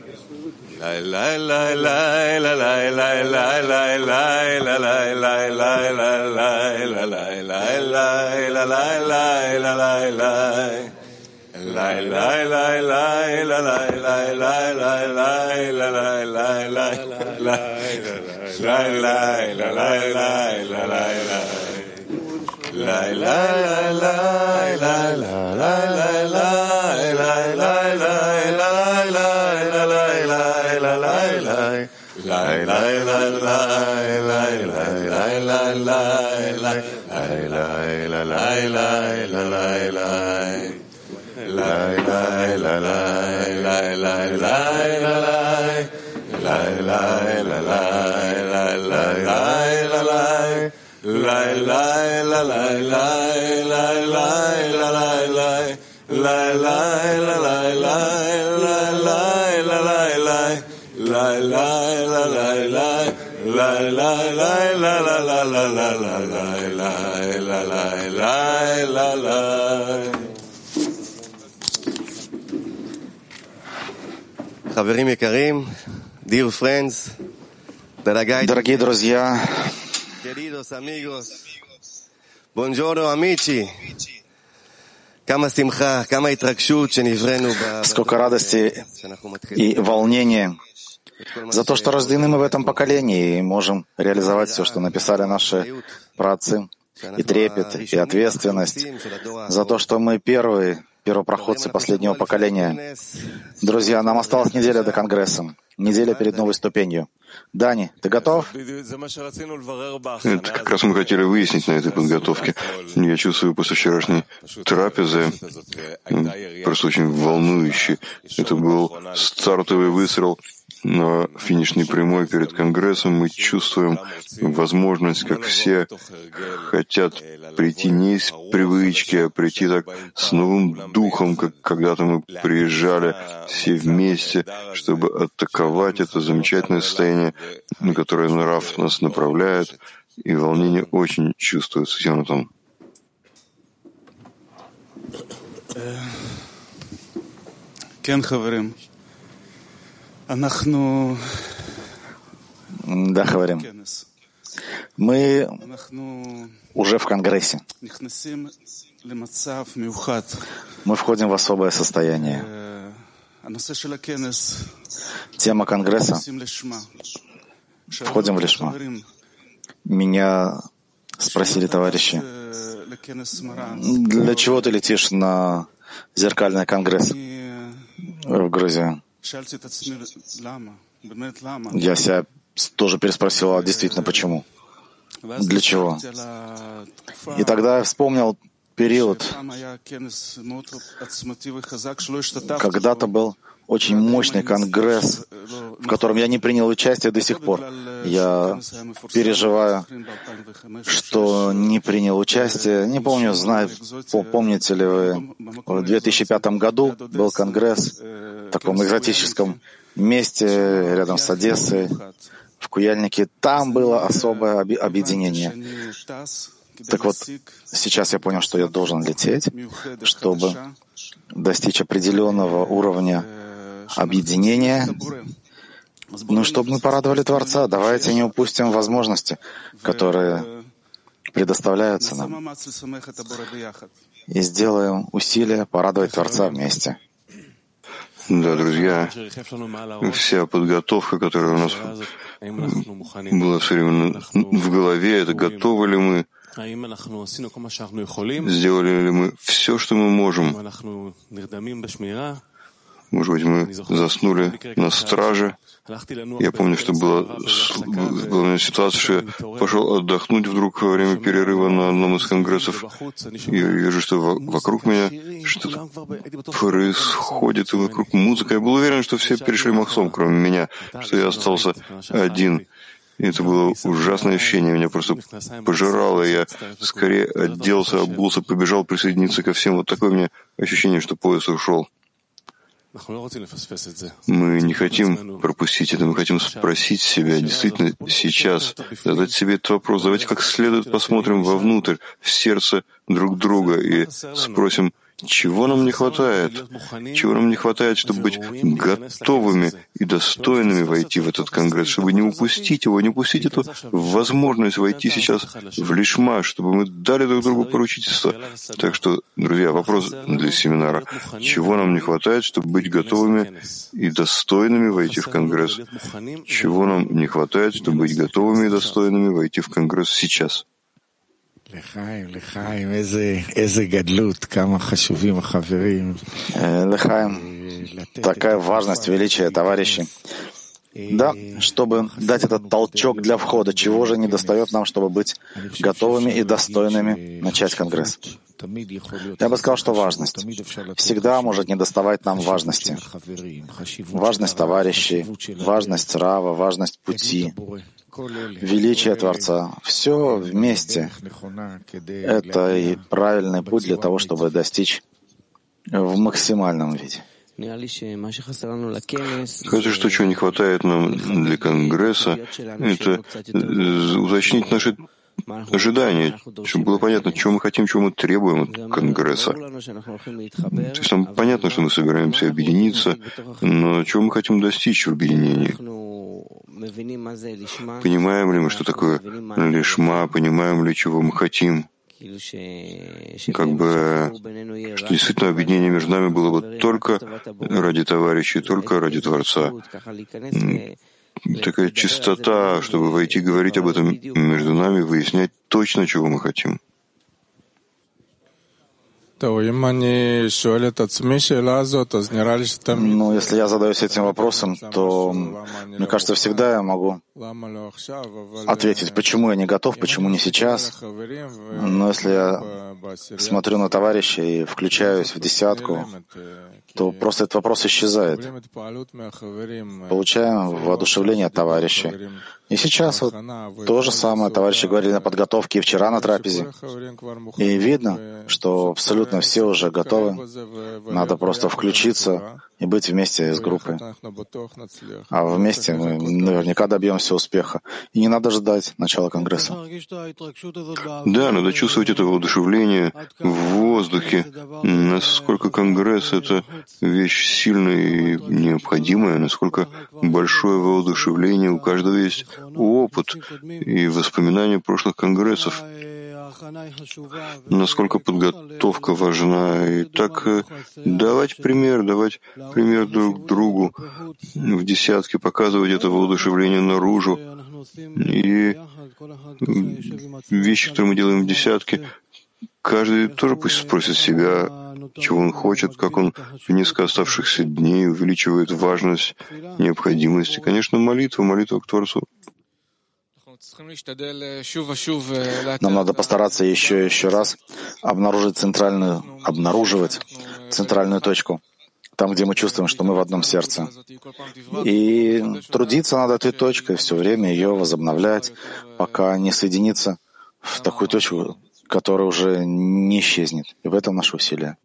Дорогие друзья, сколько радости и волнения за то, что рождены мы в этом поколении и можем реализовать все, что написали наши праотцы, и трепет, и ответственность за то, что мы первопроходцы последнего поколения. Друзья, нам осталась неделя до Конгресса, неделя перед новой ступенью. Дани, ты готов? Это как раз мы хотели выяснить на этой подготовке. Я чувствую после вчерашней трапезы, просто очень волнующий. Это был стартовый выстрел на финишной прямой перед Конгрессом. Мы чувствуем возможность, как все хотят прийти не из привычки, а прийти так с новым духом, как когда-то мы приезжали все вместе, чтобы атаковать это замечательное состояние, на которое нрав нас направляет, и волнение очень чувствуется. Йонатан. Да, говорим. Мы уже в Конгрессе. Мы входим в особое состояние. Тема Конгресса. Входим в лишма. Меня спросили товарищи, для чего ты летишь на зеркальный конгресс в Грузию? Я себя тоже переспросил, а действительно почему? Для чего? И тогда я вспомнил период, когда-то был очень мощный конгресс, в котором я не принял участие до сих пор. Я переживаю, что не принял участие. Не помню, помните ли вы, в 2005 году был конгресс в таком экзотическом месте рядом с Одессой, в Куяльнике. Там было особое объединение. Так вот, сейчас я понял, что я должен лететь, чтобы достичь определенного уровня объединения, чтобы мы порадовали Творца. Давайте не упустим возможности, которые предоставляются нам, и сделаем усилия порадовать Творца вместе. Да, друзья, вся подготовка, которая у нас была все время в голове, это готовы ли мы, сделали ли мы все, что мы можем. Может быть, мы заснули на страже. Я помню, что была ситуация, что я пошел отдохнуть вдруг во время перерыва на одном из конгрессов. И я вижу, что вокруг меня что-то происходит, и вокруг музыка. Я был уверен, что все перешли махсом, кроме меня, что я остался один. И это было ужасное ощущение, меня просто пожирало, и я скорее оделся, обулся, побежал присоединиться ко всем. Вот такое у меня ощущение, что поезд ушел. Мы не хотим пропустить это, мы хотим спросить себя действительно сейчас, задать себе этот вопрос. Давайте как следует посмотрим вовнутрь, в сердце друг друга и спросим, Чего нам не хватает? Чего нам не хватает, чтобы быть готовыми и достойными войти в этот конгресс, чтобы не упустить его, не упустить эту возможность войти сейчас в лишма, чтобы мы дали друг другу поручительство. Так что, друзья, вопрос для семинара. Чего нам не хватает, чтобы быть готовыми и достойными войти в конгресс? Чего нам не хватает, чтобы быть готовыми и достойными войти в конгресс сейчас? Лехаим, такая важность, величие, товарищи. Да, чтобы дать этот толчок для входа, чего же недостает нам, чтобы быть готовыми и достойными начать конгресс? Я бы сказал, что важность. Всегда может недоставать нам важности. Важность товарищей, важность Рава, важность пути, величие Творца. Все вместе. Это и правильный путь для того, чтобы достичь в максимальном виде. Кажется, что чего не хватает нам для Конгресса, это уточнить наши ожидания, чтобы было понятно, чего мы хотим, чего мы требуем от Конгресса. То есть нам понятно, что мы собираемся объединиться, но чего мы хотим достичь в объединении? Понимаем ли мы, что такое лишма, понимаем ли, чего мы хотим? Как бы, что действительно объединение между нами было бы только ради товарищей, только ради Творца. Такая чистота, чтобы войти и говорить об этом между нами, выяснять точно, чего мы хотим. Но если я задаюсь этим вопросом, то, мне кажется, всегда я могу ответить, почему я не готов, почему не сейчас. Но если я смотрю на товарища и включаюсь в десятку, то просто этот вопрос исчезает. Получаем воодушевление от товарищей. И сейчас вот то же самое товарищи говорили на подготовке и вчера на трапезе. И видно, что абсолютно все уже готовы. Надо просто включиться и быть вместе с группой. А вместе мы наверняка добьемся успеха. И не надо ждать начала Конгресса. Да, надо чувствовать это воодушевление в воздухе. Насколько Конгресс — это вещь сильная и необходимая, насколько большое воодушевление, у каждого есть опыт и воспоминания прошлых конгрессов, насколько подготовка важна. И так давать пример друг другу в десятке, показывать это воодушевление наружу. И вещи, которые мы делаем в десятке, каждый тоже пусть спросит себя, чего он хочет, как он в несколько оставшихся дней увеличивает важность, необходимость. И, конечно, молитва к Творцу. Нам надо постараться еще раз обнаруживать центральную точку, там, где мы чувствуем, что мы в одном сердце. И трудиться над этой точкой, все время ее возобновлять, пока не соединиться в такую точку, которая уже не исчезнет. И в этом наше усилие.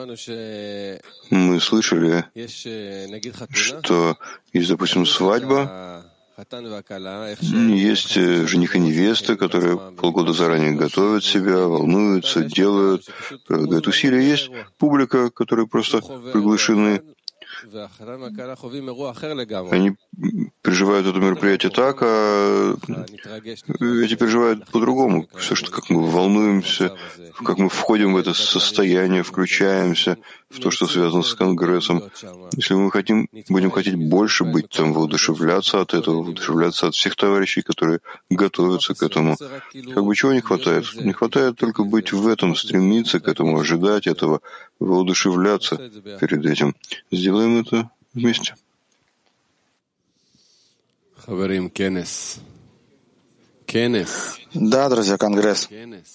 Мы слышали, что есть, допустим, свадьба, есть жених и невеста, которые полгода заранее готовят себя, волнуются, делают, прилагают усилия. Есть публика, которые просто приглашены. Они переживают это мероприятие так, а эти переживают по-другому. Все, что как мы волнуемся, как мы входим в это состояние, включаемся в то, что связано с Конгрессом. Если мы будем хотеть больше быть там, воодушевляться от этого, воодушевляться от всех товарищей, которые готовятся к этому. Как бы чего не хватает? Не хватает только быть в этом, стремиться к этому, ожидать этого, воодушевляться перед этим. Сделаем это вместе. Да, друзья, Конгресс.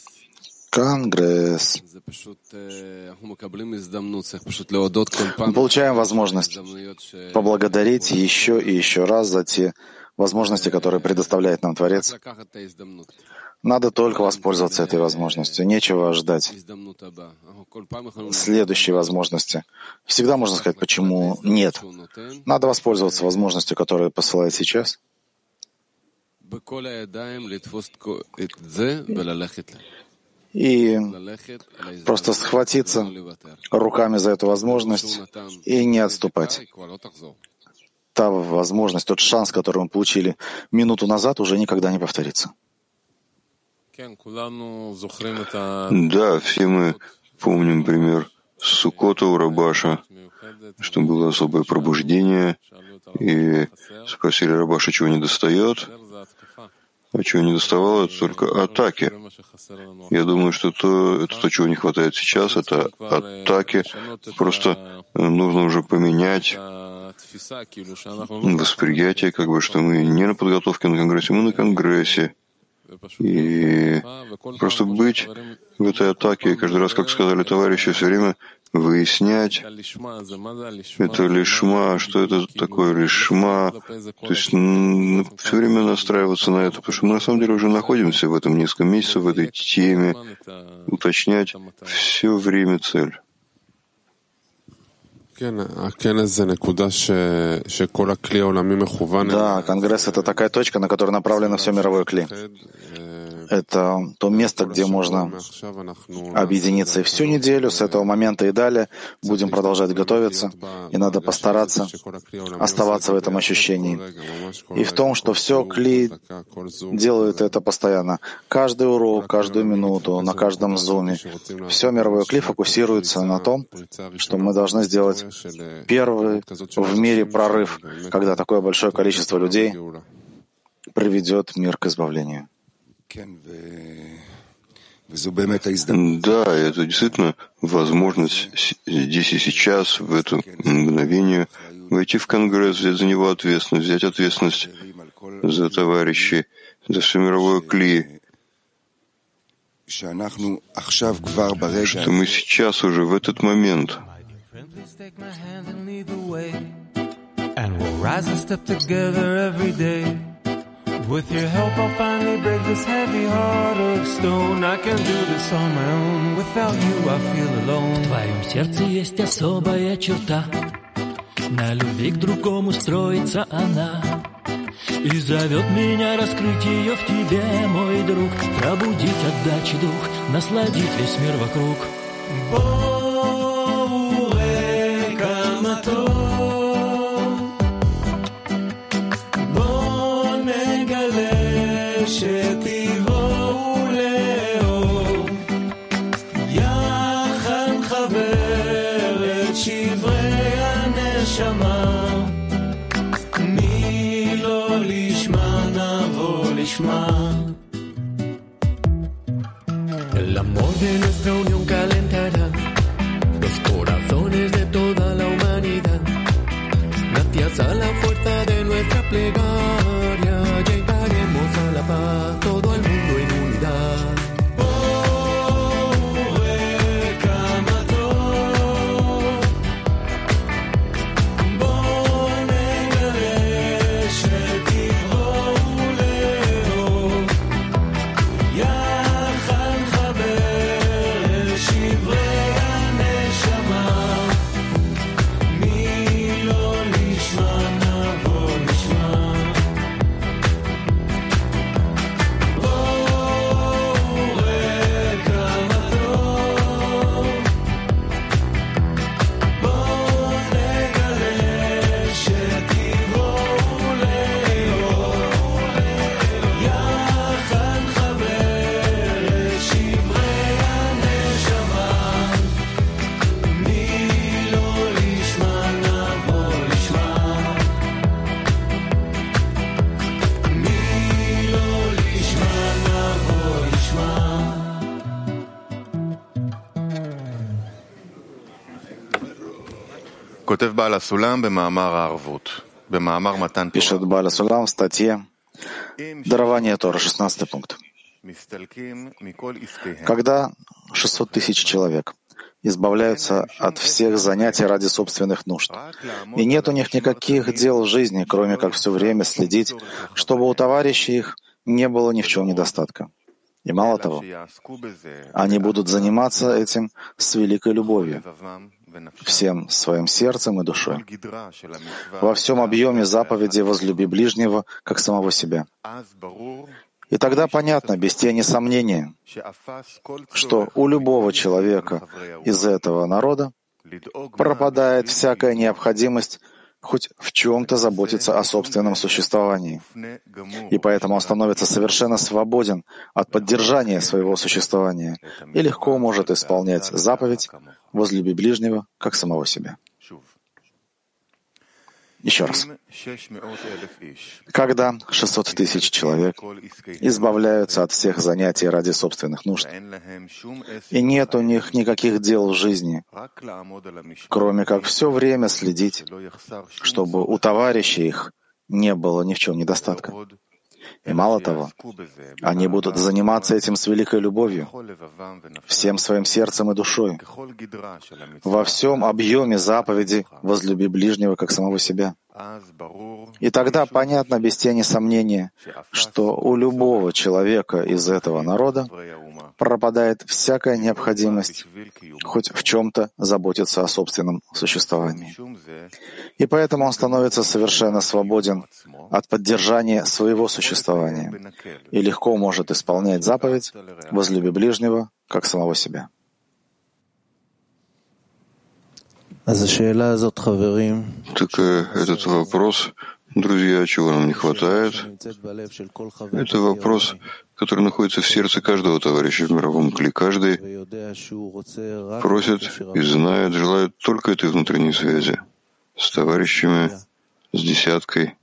Мы получаем возможность поблагодарить еще и еще раз за те возможности, которые предоставляет нам Творец. Надо только воспользоваться этой возможностью. Нечего ждать следующей возможности. Всегда можно сказать, почему нет. Надо воспользоваться возможностью, которую посылает сейчас. и просто схватиться руками за эту возможность и не отступать. Та возможность, тот шанс, который мы получили минуту назад, уже никогда не повторится. Да, все мы помним пример Суккота у Рабаша, что было особое пробуждение, и спросили Рабаша, чего не достает, а чего не доставало, это только атаки. Я думаю, что это то, чего не хватает сейчас, это атаки. Просто нужно уже поменять восприятие, что мы не на подготовке на Конгрессе, мы на Конгрессе. И просто быть в этой атаке, и каждый раз, как сказали товарищи, все время выяснять, это лишма, что это такое лишма, то есть все время настраиваться на это, потому что мы на самом деле уже находимся в этом несколько месяцев, в этой теме, уточнять все время цель. Да, Конгресс — это такая точка, на которую направлено все мировое кли. Это то место, где можно объединиться. И всю неделю с этого момента и далее будем продолжать готовиться. И надо постараться оставаться в этом ощущении. И в том, что все кли делают это постоянно. Каждый урок, каждую минуту, на каждом зуме. Все мировое кли фокусируется на том, что мы должны сделать первый в мире прорыв, когда такое большое количество людей приведет мир к избавлению. Да, это действительно возможность здесь и сейчас, в это мгновение, войти в Конгресс, взять за него ответственность, взять ответственность за товарищей, за все мировое кли, что мы сейчас уже в этот момент With your help, I'll finally break this heavy heart of stone. I can do this on my own. Without you, I feel alone. В твоем сердце есть особая черта. На любви к другому строится она. И зовет меня раскрыть ее в тебе, мой друг. Пробудить отдачи дух, насладить весь мир вокруг. שתבואו לאור יחד חבר את שברי הנשמה מי לא לשמה נבוא לשמה El amor de nuestra unión calentará los corazones de toda la humanidad gracias a la fuerza de nuestra plegaria llegaremos a la paz, todo el mundo en unidad. Пишет Бааль Асулам в статье «Дарование Тора», 16 пункт. Когда 600 тысяч человек избавляются от всех занятий ради собственных нужд, и нет у них никаких дел в жизни, кроме как все время следить, чтобы у товарищей их не было ни в чем недостатка. И мало того, они будут заниматься этим с великой любовью, всем своим сердцем и душой. Во всем объеме заповеди «возлюби ближнего, как самого себя». И тогда понятно, без тени сомнения, что у любого человека из этого народа пропадает всякая необходимость хоть в чем-то заботиться о собственном существовании. И поэтому он становится совершенно свободен от поддержания своего существования и легко может исполнять заповедь «возлюби ближнего, как самого себя». Еще раз. Когда 600 тысяч человек избавляются от всех занятий ради собственных нужд, и нет у них никаких дел в жизни, кроме как все время следить, чтобы у товарищей их не было ни в чем недостатка. И мало того, они будут заниматься этим с великой любовью, всем своим сердцем и душой, во всем объеме заповеди «возлюби ближнего, как самого себя». И тогда понятно без тени сомнения, что у любого человека из этого народа пропадает всякая необходимость хоть в чем-то заботиться о собственном существовании. И поэтому он становится совершенно свободен от поддержания своего существования и легко может исполнять заповедь «возлюби ближнего, как самого себя». Так этот вопрос, друзья, чего нам не хватает, это вопрос, который находится в сердце каждого товарища в мировом кли. Каждый просит и знает, желает только этой внутренней связи с товарищами, с десяткой,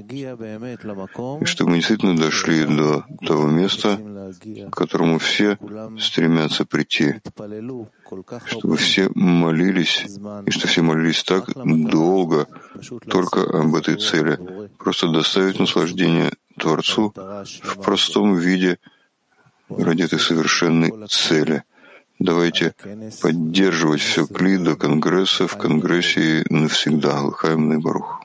и чтобы мы действительно дошли до того места, к которому все стремятся прийти, чтобы все молились, и что все молились так долго только об этой цели, просто доставить наслаждение Творцу в простом виде ради этой совершенной цели. Давайте поддерживать все кли до Конгресса, в Конгрессе и навсегда. Лахаим Барух.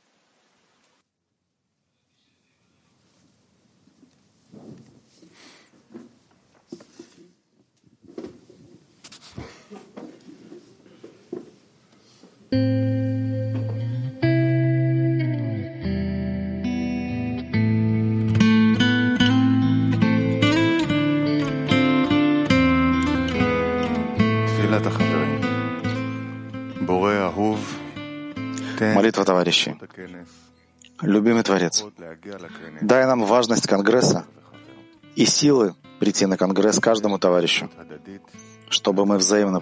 Молитва товарищей. Любимый Творец, дай нам важность Конгресса и силы прийти на Конгресс каждому товарищу, чтобы мы взаимно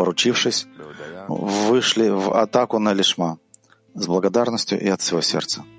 поручившись, вышли в атаку на лишма с благодарностью и от всего сердца.